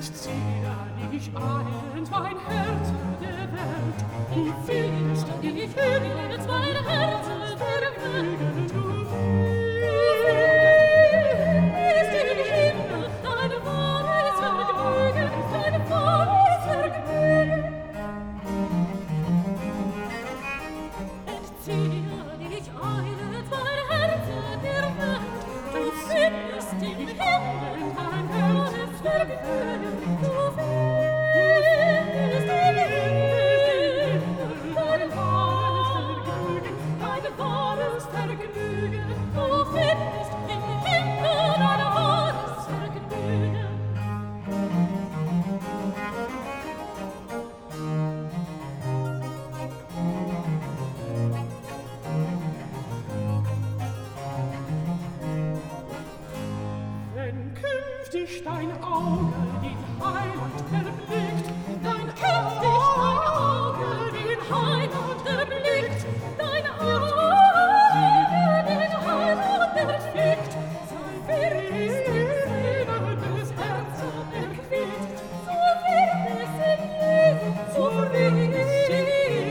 entziehe dich eilend mein Herz der Welt. Du fliehst, ich hügelst mein Herz der Welt. Du fliehst in den Himmel, dein wahres Vergnügen, dein wahres Vergnügen. Entziehe dich eilend mein Herz der Welt. Du fliehst in den Himmel, dein wahres Vergnügen. Du fliehst in den Himmel, dein wahres Vergnügen. Du fliehst in den Himmel, dein wahres Vergnügen. Wenn künftig dein Auge den Heiland erblickt, dein künftig dein Auge den Heiland erblickt, dein Auge den Heiland erblickt, so wird es dem Sehnen des Herzens erquickt, so wird es in Jesus, so wird es in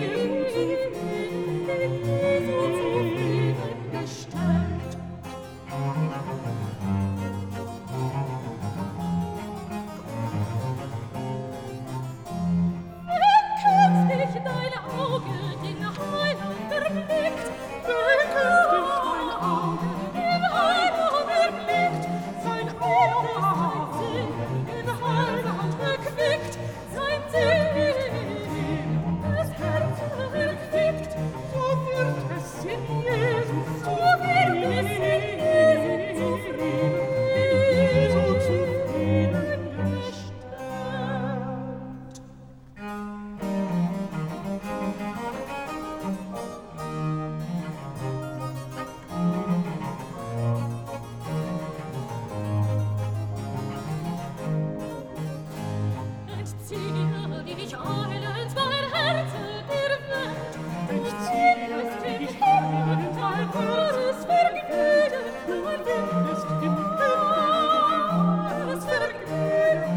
Jesus zufriedengestellt. Wenn künftig dein Auge den Heiland erblickt, wenn künftig dein Auge den Heiland erblickt, sein Ohr sein Sinn den Heiland erquickt, sein Sinn des Herzens erquickt, so wird es in Jesus, so wird es in Jesus zufriedengestellt. Entziehe dich eilend mein Herz der Welt. Entziehe dich eilend mein wahres Vergnügen. Du findest im wahres Vergnügen.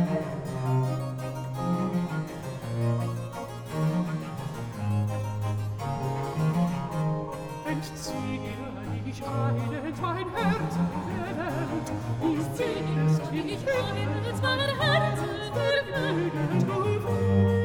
Entziehe dich eilend mein Herz der Welt. Entziehe dich eilend mein Herz der Welt.